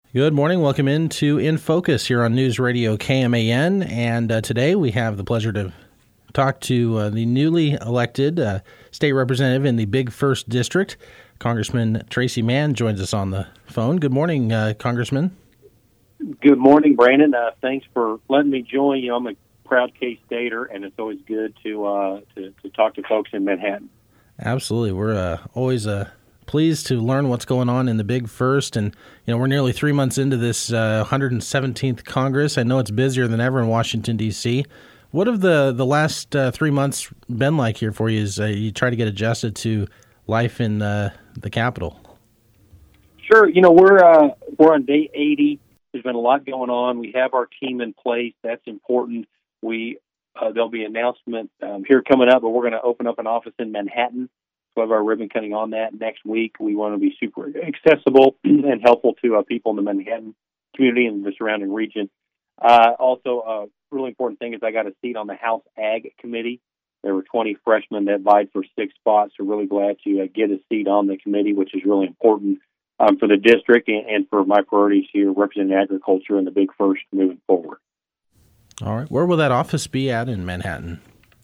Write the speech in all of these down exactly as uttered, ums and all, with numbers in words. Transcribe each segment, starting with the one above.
Good morning. Welcome into In Focus here on News Radio K M A N. And uh, today we have the pleasure to talk to uh, the newly elected uh, state representative in the Big First District. Congressman Tracy Mann joins us on the phone. Good morning, uh, Congressman. Good morning, Brandon. Uh, thanks for letting me join you. I'm a proud K-Stater, and it's always good to, uh, to to talk to folks in Manhattan. Absolutely. We're uh, always uh, pleased to learn what's going on in the Big First. And, you know, we're nearly three months into this uh, one hundred seventeenth Congress. I know it's busier than ever in Washington, D C. What have the, the last uh, three months been like here for you as uh, you try to get adjusted to life in uh, the Capitol? Sure. You know, we're uh, we're on day eighty. There's been a lot going on. We have our team in place. That's important. We uh, there'll be an announcement um, here coming up, but we're going to open up an office in Manhattan. We'll have our ribbon cutting on that next week. We want to be super accessible and helpful to uh, people in the Manhattan community and the surrounding region. Uh, also, a really important thing is I got a seat on the House Ag Committee. There were twenty freshmen that vied for six spots. So really glad to uh, get a seat on the committee, which is really important um, for the district and, and for my priorities here, representing agriculture and the Big First moving forward. All right. Where will that office be at in Manhattan?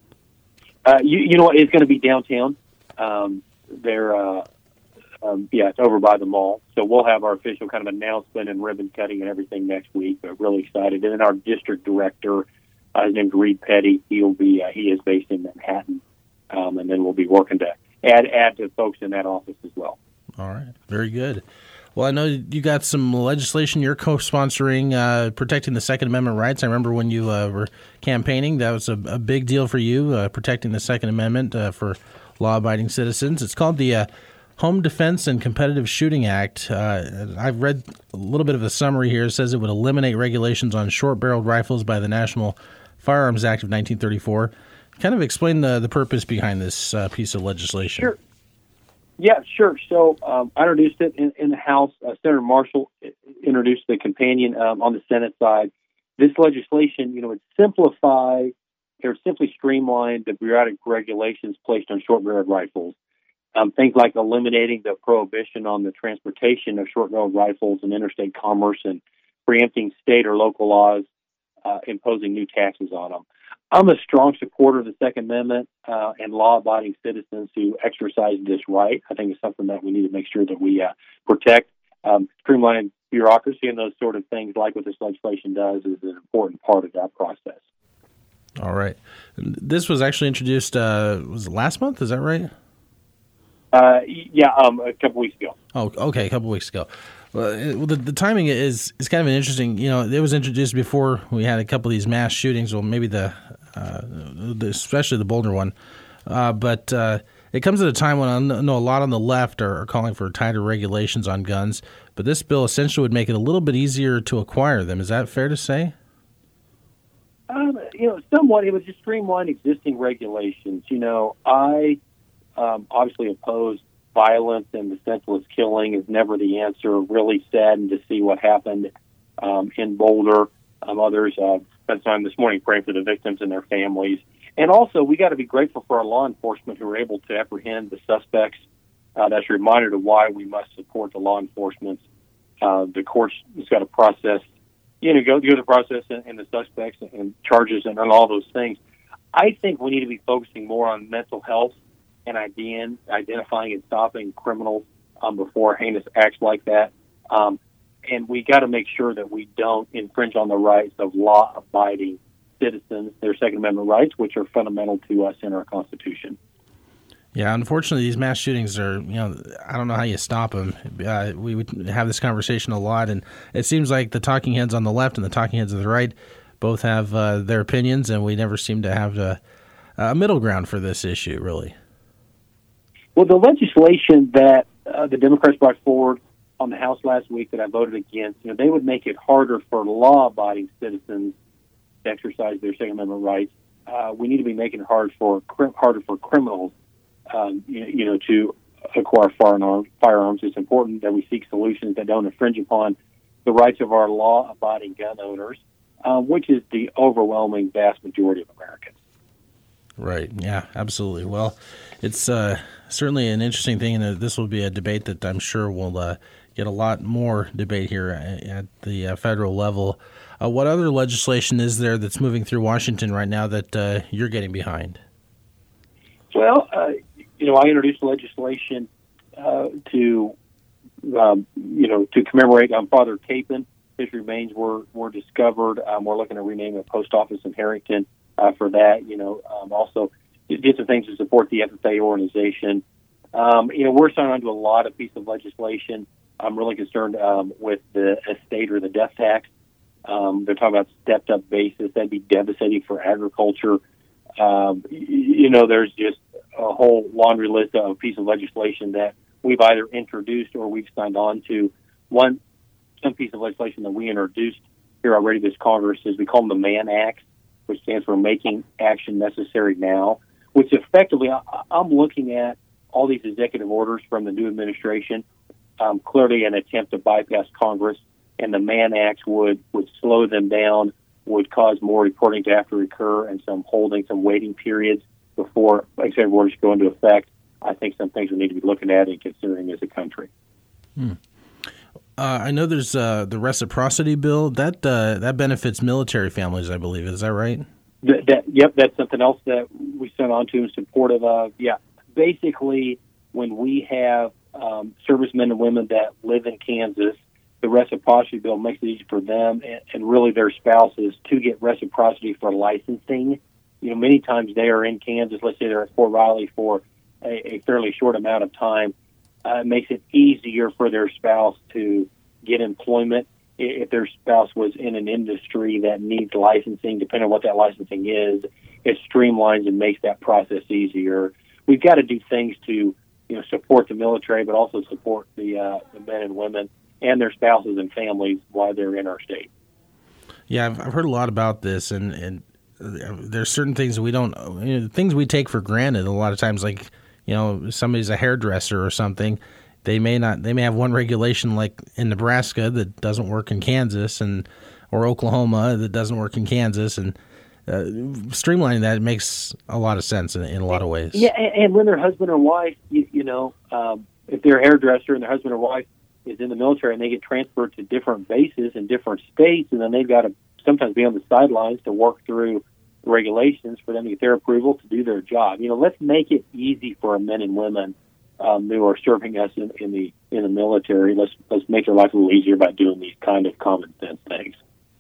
Uh, you, you know what? It's going to be downtown. Um, they're, uh, um, yeah, it's over by the mall. So we'll have our official kind of announcement and ribbon cutting and everything next week. But really excited. And then our district director, uh, his name's Reed Petty. He'll be, uh, he is based in Manhattan. Um, and then we'll be working to add, add to folks in that office as well. All right. Very good. Well, I know you got some legislation you're co-sponsoring, uh, protecting the Second Amendment rights. I remember when you uh, were campaigning, that was a, a big deal for you, uh, protecting the Second Amendment uh, for law-abiding citizens. It's called the uh, Home Defense and Competitive Shooting Act. Uh, I've read a little bit of a summary here. It says it would eliminate regulations on short-barreled rifles by the National Firearms Act of nineteen thirty-four. Kind of explain the, the purpose behind this uh, piece of legislation. Sure. Yeah, sure. So um, I introduced it in, in the House. Uh, Senator Marshall introduced the companion um, on the Senate side. This legislation, you know, would simplify or simply streamline the bureaucratic regulations placed on short-barreled rifles. Um, things like eliminating the prohibition on the transportation of short-barreled rifles in interstate commerce and preempting state or local laws, uh, imposing new taxes on them. I'm a strong supporter of the Second Amendment uh, and law-abiding citizens who exercise this right. I think it's something that we need to make sure that we uh, protect. Um, streamlining bureaucracy and those sort of things, like what this legislation does, is an important part of that process. All right. This was actually introduced, uh, was it last month? Is that right? Uh, yeah, um, a couple weeks ago. Oh, okay, a couple weeks ago. Well, it, the, the timing is is kind of an interesting. You know, it was introduced before we had a couple of these mass shootings. Well, maybe the, uh, the especially the Boulder one, uh, but uh, it comes at a time when I know a lot on the left are, are calling for tighter regulations on guns. But this bill essentially would make it a little bit easier to acquire them. Is that fair to say? Um, you know, somewhat. It would just streamline existing regulations. You know, I um, obviously oppose violence, and the senseless killing is never the answer. Really saddened to see what happened um, in Boulder. Um, others uh, spent time this morning praying for the victims and their families. And also, we got to be grateful for our law enforcement who are able to apprehend the suspects. Uh, that's a reminder to why we must support the law enforcement. Uh, the courts has got to process, you know, go through the process and, and the suspects and, and charges and, and all those things. I think we need to be focusing more on mental health and identifying and stopping criminals um, before heinous acts like that. Um, and we got to make sure that we don't infringe on the rights of law-abiding citizens, their Second Amendment rights, which are fundamental to us in our Constitution. Yeah, unfortunately, these mass shootings are, you know, I don't know how you stop them. Uh, we would have this conversation a lot, and it seems like the talking heads on the left and the talking heads on the right both have uh, their opinions, and we never seem to have a, a middle ground for this issue, really. Well, the legislation that uh, the Democrats brought forward on the House last week that I voted against, you know, they would make it harder for law-abiding citizens to exercise their Second Amendment rights. Uh, we need to be making it hard for harder for criminals, um, you, you know, to acquire firearms. Firearms. It's important that we seek solutions that don't infringe upon the rights of our law-abiding gun owners, uh, which is the overwhelming vast majority of Americans. Right. Yeah, absolutely. Well, it's uh, certainly an interesting thing, and this will be a debate that I'm sure will uh, get a lot more debate here at the uh, federal level. Uh, what other legislation is there that's moving through Washington right now that uh, you're getting behind? Well, uh, you know, I introduced legislation uh, to, um, you know, to commemorate um, Father Capon. His remains were, were discovered. Um, we're looking to rename a post office in Harrington uh, for that. You know, um, also did some things to support the F F A organization. Um, you know, we're signed on to a lot of pieces of legislation. I'm really concerned um, with the estate or the death tax. Um, they're talking about stepped-up basis. That'd be devastating for agriculture. Um, you know, there's just a whole laundry list of pieces of legislation that we've either introduced or we've signed on to. One, some piece of legislation that we introduced here already this Congress is we call them the MAN Acts, which stands for Making Action Necessary Now, which effectively I, I'm looking at all these executive orders from the new administration, um, clearly an attempt to bypass Congress, and the MAN Acts would, would slow them down, would cause more reporting to have to occur and some holding, some waiting periods before executive orders go into effect. I think some things we need to be looking at and considering as a country. Hmm. Uh, I know there's uh, the reciprocity bill that uh, that benefits military families, I believe. Is that right? That, that, yep, that's something else that we sent on to in support of. Uh, yeah, basically, when we have um, servicemen and women that live in Kansas, the reciprocity bill makes it easy for them and, and really their spouses to get reciprocity for licensing. You know, many times they are in Kansas. Let's say they're at Fort Riley for a, a fairly short amount of time. Uh, it makes it easier for their spouse to get employment if their spouse was in an industry that needs licensing. Depending on what that licensing is, it streamlines and makes that process easier. We've got to do things to, you know, support the military, but also support the, uh, the men and women and their spouses and families while they're in our state. Yeah, I've, I've heard a lot about this, and, and there's certain things we don't, you know, things we take for granted a lot of times, like, you know, somebody's a hairdresser or something. They may not. They may have one regulation like in Nebraska that doesn't work in Kansas, and or Oklahoma that doesn't work in Kansas, and uh, streamlining that makes a lot of sense in, in a lot of ways. Yeah, and, and when their husband or wife, you, you know, um, if they're a hairdresser and their husband or wife is in the military and they get transferred to different bases in different states, and then they've got to sometimes be on the sidelines to work through regulations for them to get their approval to do their job. You know, let's make it easy for our men and women um, who are serving us in, in the in the military. Let's let's make their life a little easier by doing these kind of common sense things.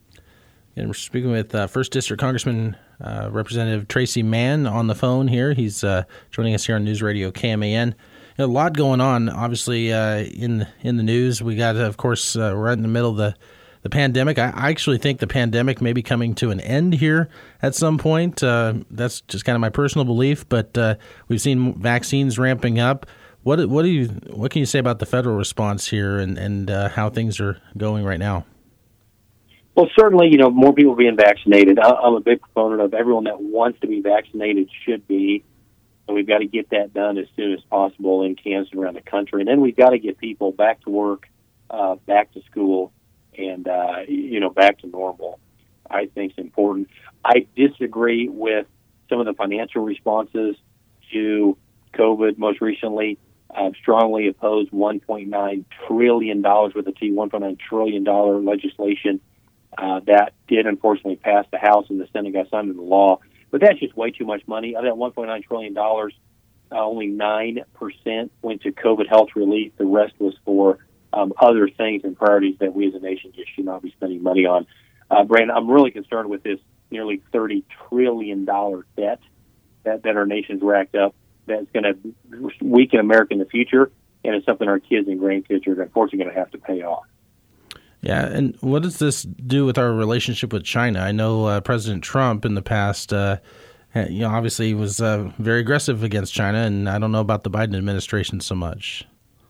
And we're speaking with uh, First District Congressman uh, Representative Tracy Mann on the phone here. He's uh, joining us here on News Radio K M A N. You know, a lot going on, obviously, uh, in in the news. We got, of course, uh, right in the middle of the The pandemic. I, I actually think the pandemic may be coming to an end here at some point. Uh, that's just kind of my personal belief. But uh, we've seen vaccines ramping up. What what do you what can you say about the federal response here and and uh, how things are going right now? Well, certainly, you know, more people being vaccinated. I, I'm a big proponent of everyone that wants to be vaccinated should be. And we've got to get that done as soon as possible in Kansas and around the country. And then we've got to get people back to work, uh, back to school, and, uh, you know, back to normal. I think it's important. I disagree with some of the financial responses to COVID most recently. I've strongly opposed one point nine trillion dollars with a T, one point nine trillion dollars legislation. Uh, that did unfortunately pass the House and the Senate got signed into law. But that's just way too much money. Of that one point nine trillion dollars, uh, only nine percent went to COVID health relief. The rest was for Um, other things and priorities that we as a nation just should not be spending money on. Uh, Brandon, I'm really concerned with this nearly thirty trillion dollars debt that, that our nation's racked up that's going to weaken America in the future, and it's something our kids and grandkids are unfortunately going to have to pay off. Yeah, and what does this do with our relationship with China? I know uh, President Trump in the past, uh, you know, obviously was uh, very aggressive against China, and I don't know about the Biden administration so much.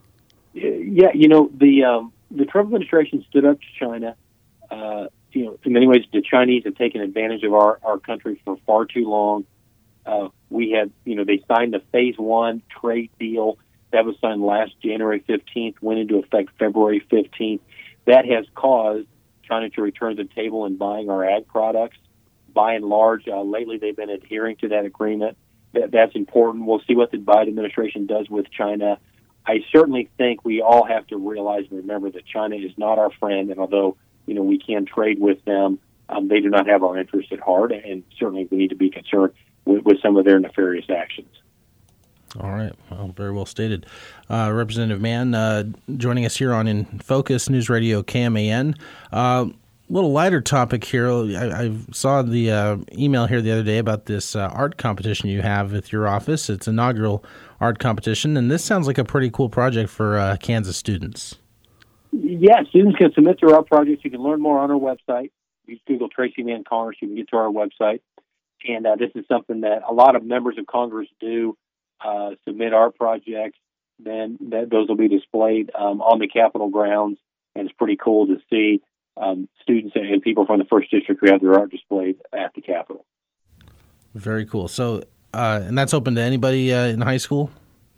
Yeah, you know, the um, the Trump administration stood up to China. Uh, you know, in many ways, the Chinese have taken advantage of our, our country for far too long. Uh, we had, you know, they signed the Phase One trade deal that was signed last January fifteenth, went into effect February fifteenth. That has caused China to return to the table and buying our ag products. By and large, uh, lately they've been adhering to that agreement. That, that's important. We'll see what the Biden administration does with China. I certainly think we all have to realize and remember that China is not our friend, and although, you know, we can trade with them, um, they do not have our interests at heart, and certainly we need to be concerned with, with some of their nefarious actions. All right. Well, very well stated. Uh, Representative Mann uh, joining us here on In Focus News Radio K M A N. Uh, little lighter topic here. I, I saw the uh, email here the other day about this uh, art competition you have with your office. It's an inaugural art competition, and this sounds like a pretty cool project for uh, Kansas students. Yeah, students can submit their art projects. You can learn more on our website. You can Google Tracy Mann Congress. You can get to our website. And uh, this is something that a lot of members of Congress do, uh, submit art projects. Then that, those will be displayed um, on the Capitol grounds, and it's pretty cool to see Um, students and people from the first district who have their art displayed at the Capitol. Very cool. So, uh, and that's open to anybody uh, in high school?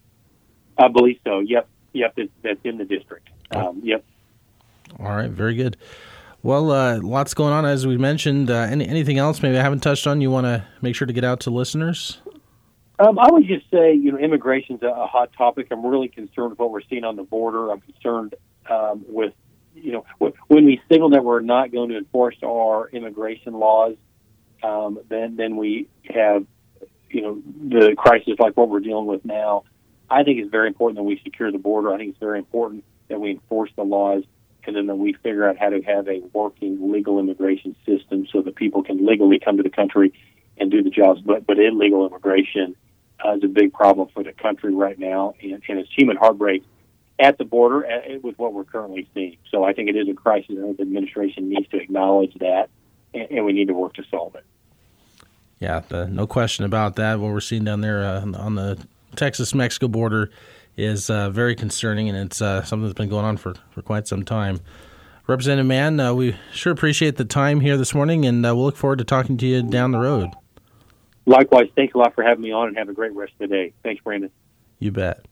I believe so. Yep. Yep. It's, that's in the district. Um, yep. All right. Very good. Well, uh, lots going on, as we mentioned. Uh, any, anything else maybe I haven't touched on you want to make sure to get out to listeners? Um, I would just say, you know, immigration's a, a hot topic. I'm really concerned with what we're seeing on the border. I'm concerned um, with You know, when we signal that we're not going to enforce our immigration laws, um, then then we have, you know, the crisis like what we're dealing with now. I think it's very important that we secure the border. I think it's very important that we enforce the laws, and then that we figure out how to have a working legal immigration system so that people can legally come to the country and do the jobs. But but illegal immigration uh, is a big problem for the country right now, and, and it's human heartbreak at the border at, with what we're currently seeing. So I think it is a crisis. I think the administration needs to acknowledge that, and, and we need to work to solve it. Yeah, the, no question about that. What we're seeing down there uh, on the Texas-Mexico border is uh, very concerning, and it's uh, something that's been going on for, for quite some time. Representative Mann, uh, we sure appreciate the time here this morning, and uh, we'll look forward to talking to you down the road. Likewise, thanks a lot for having me on, and have a great rest of the day. Thanks, Brandon. You bet.